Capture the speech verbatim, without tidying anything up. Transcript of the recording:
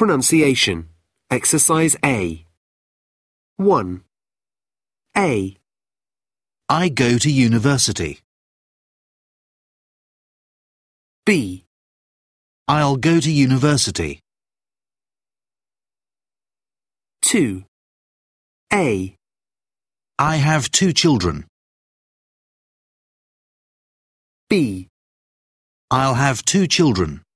pronunciation. Exercise A. one. A. I go to university. B. I'll go to university. two. A. I have two children. B. I'll have two children.